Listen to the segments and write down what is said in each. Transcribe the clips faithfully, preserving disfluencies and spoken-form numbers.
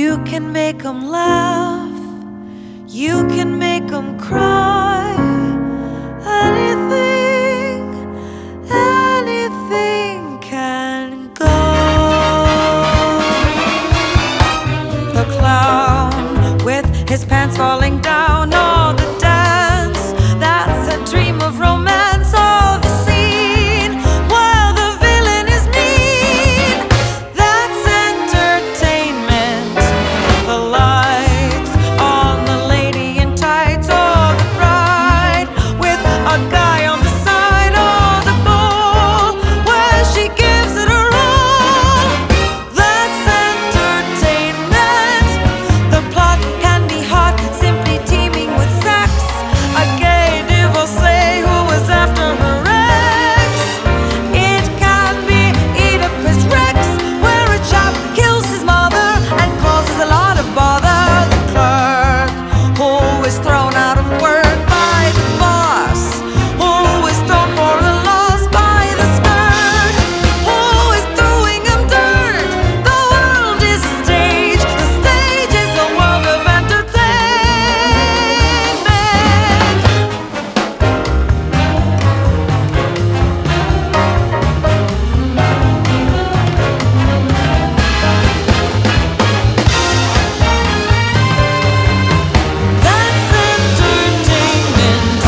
You can make 'em laugh, you can make 'em cry. Anything, anything can go. The clown with his pants falling down, or the dance that's a dream of romance, or the scene where the villain is mean. That's entertainment. The lights on the lady in tights, or the bride with a guy on the side, or the ball where she gives it her all. That's entertainment. The plot can be hot, simply teeming with sex. A gay divorcee who was after her ex. It can be Oedipus Rex, where a chap kills his mother and causes a lot of bother. The clerk who is thrown out of work by the boss, who is thrown for a loss by the skirt, who is doing him dirt. The world is a stage, the stage is a world of entertainment. That's entertainment.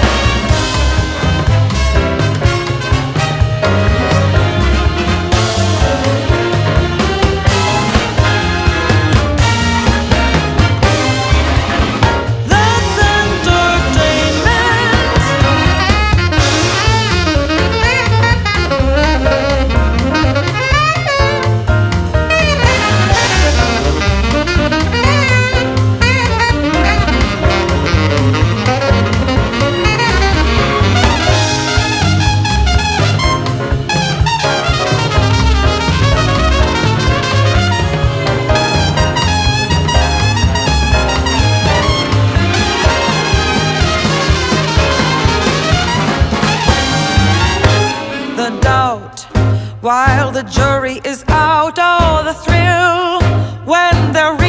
That's the doubt while the jury is out, oh, the thrill when they're